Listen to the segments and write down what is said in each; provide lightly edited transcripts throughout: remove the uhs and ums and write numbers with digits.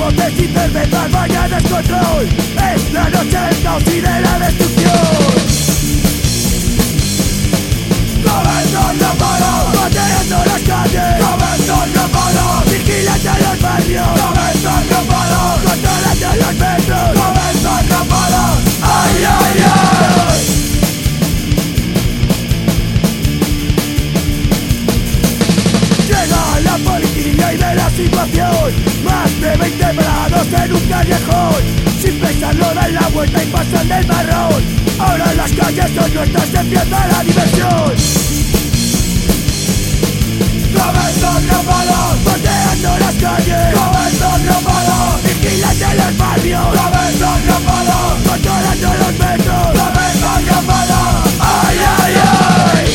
botes y cervezas, vaya descontrol. Es la noche del caos y de la destrucción. Cabezas no paran, pateando las calles. Cabezas no paran, vigilando los barrios. Cabezas no paran, controlando los metros. Cabezas no paran, ay, ay, ay. Llega la policía y ve la situación. Más de 20 parados en un callejón. Sin pensarlo dan la vuelta y pasan del marrón. Ahora las calles son nuestras, empieza la diversión. Cabezas no paran, pateando las calles. Cabezas no paran, vigilando los barrios. Cabezas no paran, controlando los metros. Cabezas no paran, ay, ay, ay.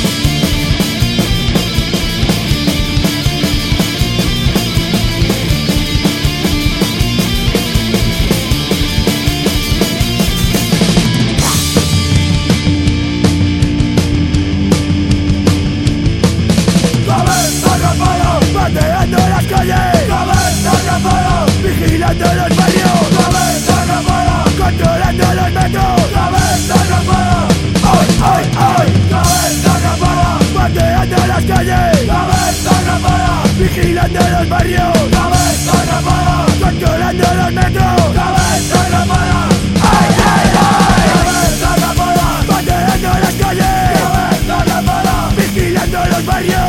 Pateando las calles, cabezas no paran, vigilando los barrios, cabezas no paran, controlando los metros, cabezas no paran, ay, ay, ay, cabezas no paran, pateando las calles, cabezas no paran, vigilando los barrios, cabezas no paran, controlando los metros, cabezas no paran, ay, ay, ay, cabezas no paran, pateando las calles, cabezas no paran, vigilando los barrios.